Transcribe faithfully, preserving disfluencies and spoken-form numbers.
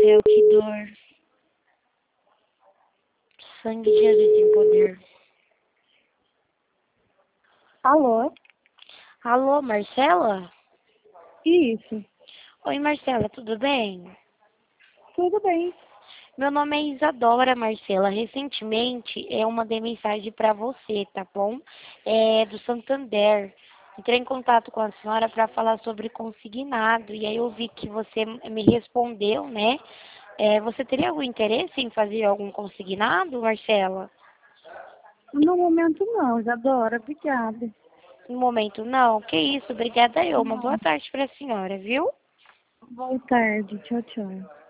Deus, que dor. Sangue de Jesus tem poder. Alô? Alô, Marcela? Isso. Oi, Marcela, tudo bem? Tudo bem. Meu nome é Isadora, Marcela. Recentemente eu mandei mensagem para você, tá bom? É do Santander. Entrei em contato com a senhora para falar sobre consignado e aí eu vi que você me respondeu, né? É, você teria algum interesse em fazer algum consignado, Marcela? No momento não, Isadora. Obrigada. No momento não? Que isso, obrigada eu. Uma boa Não. tarde para a senhora, viu? Boa tarde. Tchau, tchau.